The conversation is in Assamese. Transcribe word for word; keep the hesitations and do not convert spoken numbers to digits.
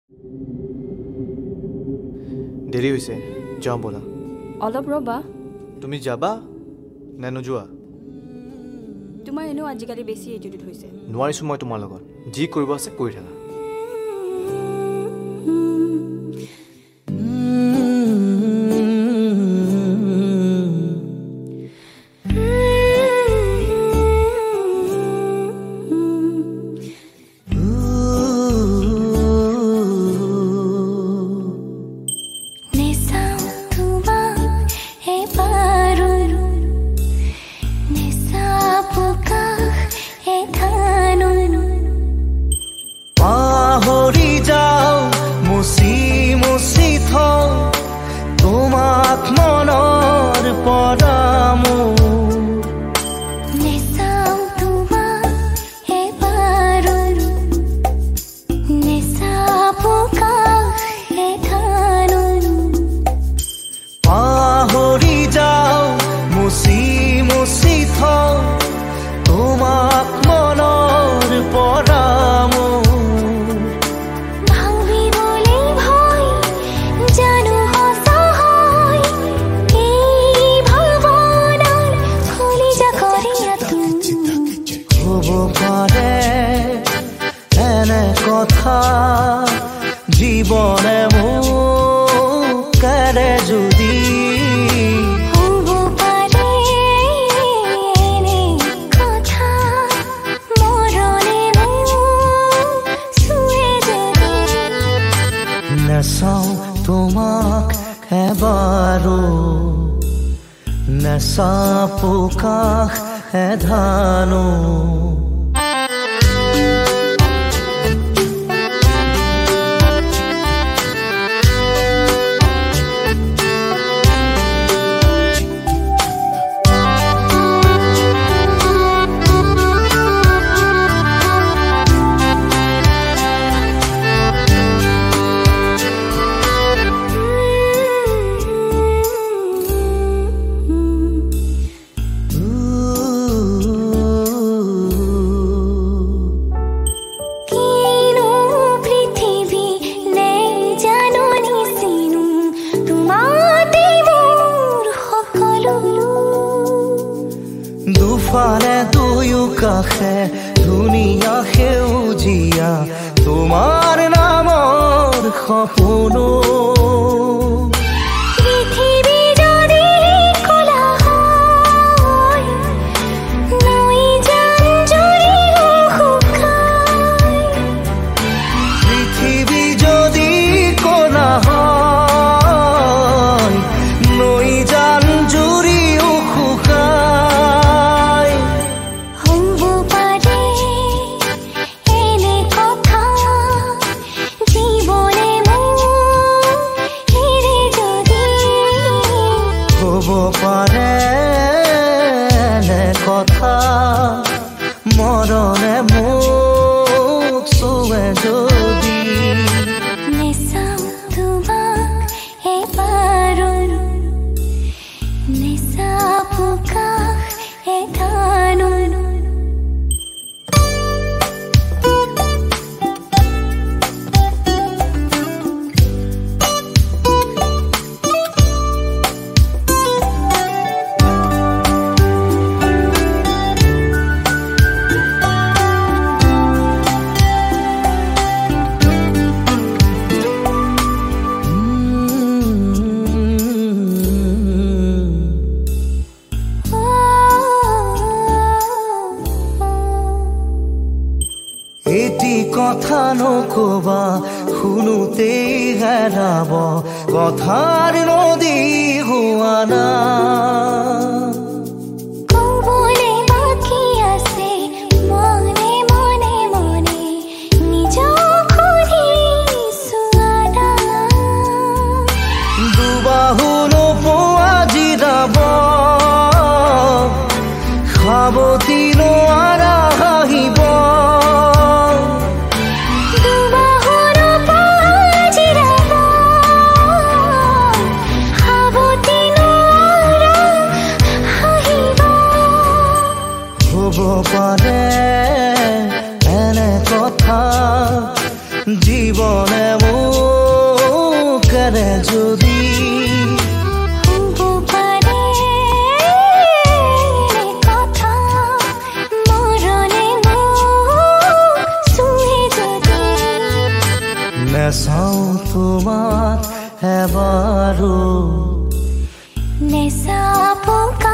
দেৰি হৈছে, যাওঁ ব'লা। অলপ ৰ'বা। তুমি যাবা নে নোযোৱা? তোমাৰ এনেও আজিকালি বেছি এটিটিউড হৈছে। নোৱাৰিছোঁ মই তোমাৰ লগত, যি কৰিব আছে কৰি থাকা। জীবনে মুকারে যদি হব পারে কথা মরণে শুয়ে যদি নেচাও তোমাক এবাৰো নেচাপো কাষ এধানো দুফালে দুয়ো কাষে ধুনীয়া সেউজীয়া তোমাৰ নামৰ সপোনো পৃথিৱী যদি কলা হয় নৈ জান জুৰি শুকাই পৃথিৱী যদি কলা হয় নৈ জান জুৰিও শুকাই হব পারে এনে কথা জীবনে হেরে যদি হব পাৰে এনে কথা মৰণে মোক চুৱে যদি নেচাও তোমাক এবাৰো নেচাপো কাষ এধানো এটি কথা নকবা শুনোতেই হেৰাব কথাৰ নদী হোৱা না কবলে বাকি আছে মনে মনে মনে নিজক সুধিছো আদা দুবাহু নোপোৱা জিৰাব সাৱতি নোৱাৰা হাঁহিব দুবাহুৰ পাজিৰাব সাৱতি নোৱাৰা এবাৰো নেচা পোকা